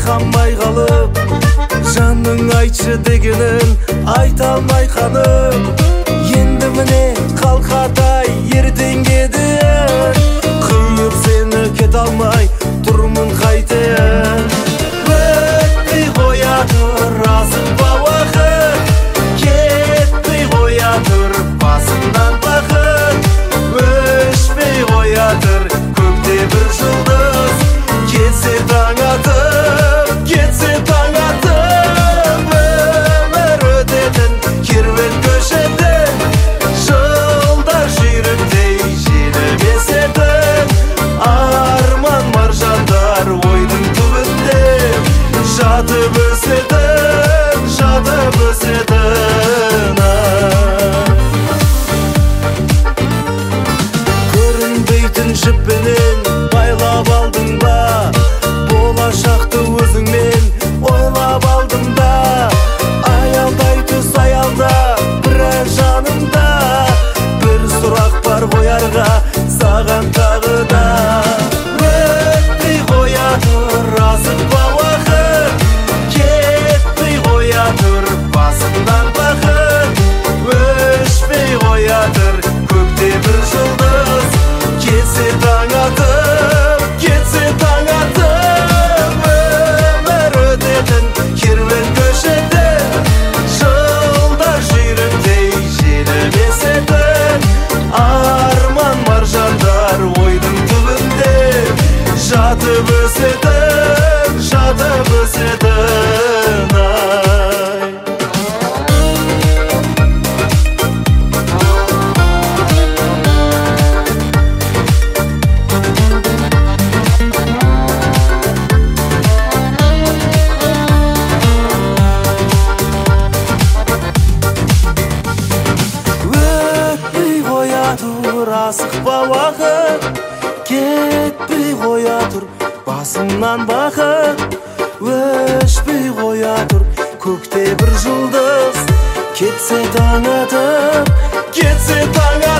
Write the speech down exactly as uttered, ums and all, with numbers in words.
байқамай қалып, жанның айтшы дегенін айта алмай қанып, енді міне қалқатай ертеңге дейін қиып сені кете алмай тұрмын қайтейін. Өтпей қоя тұр асықпа уақыт, кетпей қоя тұр басымнан бақыт. Өшпей қоя тұр көкте бір жұлдыз, кетсе таң атып, кетсе таң атып. Өмір өтетін керуен көшетін, жылдар жүйріктей желіп есетін. Арман маржандар ойдың түбінде жатып өсетін, жатып өсетін. Көрінбейтін жіппенен байлап алдың ба, болашақты өзіңмен ойлап алдың да. Аялдай түс аялда біраз жанымда, бір сұрақ бар қоярға саған тағы да. Өтпей қоя тұр асықпа уақыт, кетпей қоя тұр басымнан бақыт. Өшпей қоя тұр көкте бір жұлдыз, кетсе таң атып, кетсе таң атып. Өмір өтетін керуен көшетін, жылдар жүйріктей желіп есетін. Арман маржандар ойдың түбінде жатып өсетін, жатып өсетін. Ай. Өтпей қоя тұр асықпа уақыт, кетпей қоя тұр басымнан бақыт. Өшпей қоя тұр көкте бір жұлдыз, кетсе таң атып, кетсе таң атып.